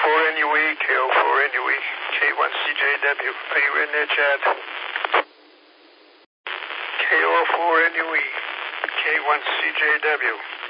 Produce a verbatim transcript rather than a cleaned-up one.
four N U E, K O four N U E, K one C J W. Are you in there, Chad? K O four N U E, K one C J W.